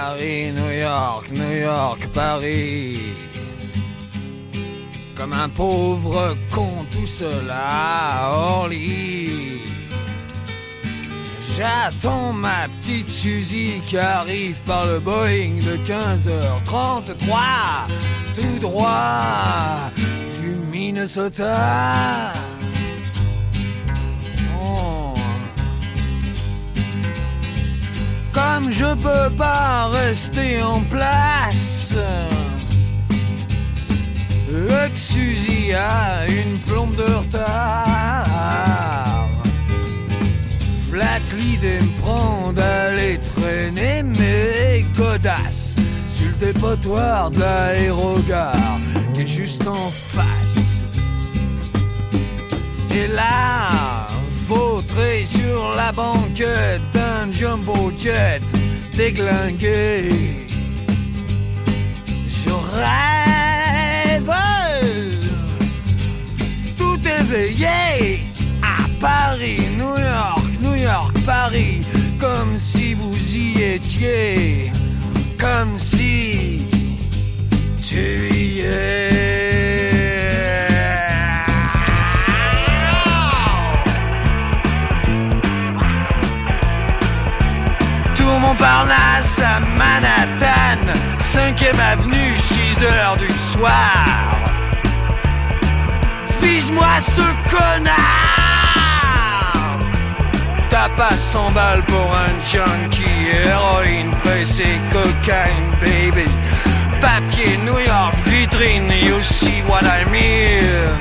Paris, New York, New York, Paris. Comme un pauvre con tout seul à Orly. J'attends ma petite Suzy qui arrive par le Boeing de 15h33, tout droit du Minnesota. Oh. Comme je peux pas rester en place, le Suzy a une plombe de retard. V'là l'idée me prend d'aller traîner mes godasses sur le dépotoir de l'aérogare qui est juste en face. Et là, vautré sur la banquette d'un jumbo jet déglingué, je rêve tout éveillé à Paris, New York, New York, Paris, comme si vous y étiez, comme si tu y es. Tour Montparnasse à Manhattan, 5e avenue, 6h du soir. Vise-moi ce connard! T'as pas 100 balles pour un junkie, héroïne, pressée, cocaine, baby. Papier, New York, vitrine, you see what I mean.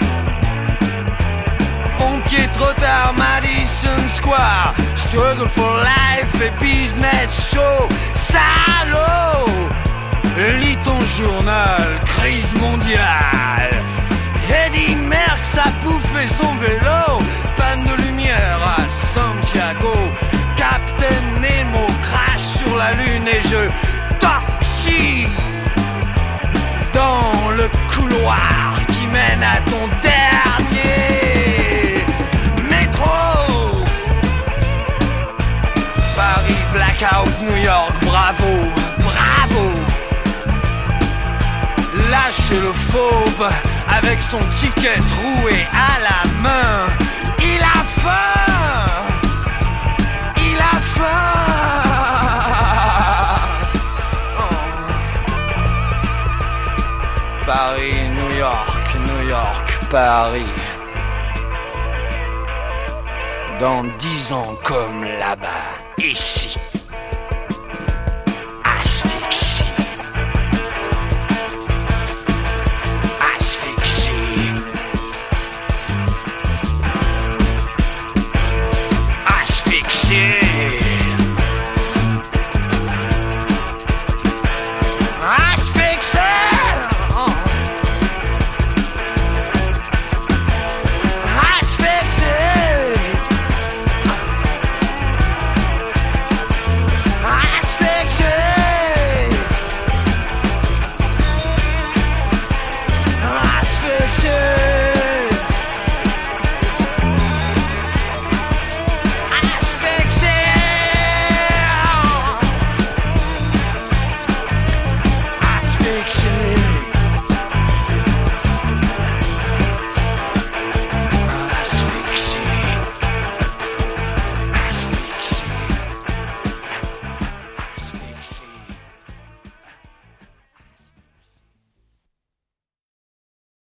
Pompier trop tard, Madison Square. Struggle for life et business show. Salaud! Lis ton journal, crise mondiale. Eddie Merckx a bouffé son vélo. Panne de lumière à Santiago. Captain Nemo crache sur la lune et je taxi dans le couloir qui mène à ton dernier métro. Paris, blackout, New York, bravo, bravo. Lâche le fauve avec son ticket troué à la main. Il a faim, il a faim. Oh. Paris, New York, New York, Paris. Dans 10 ans comme là-bas, ici.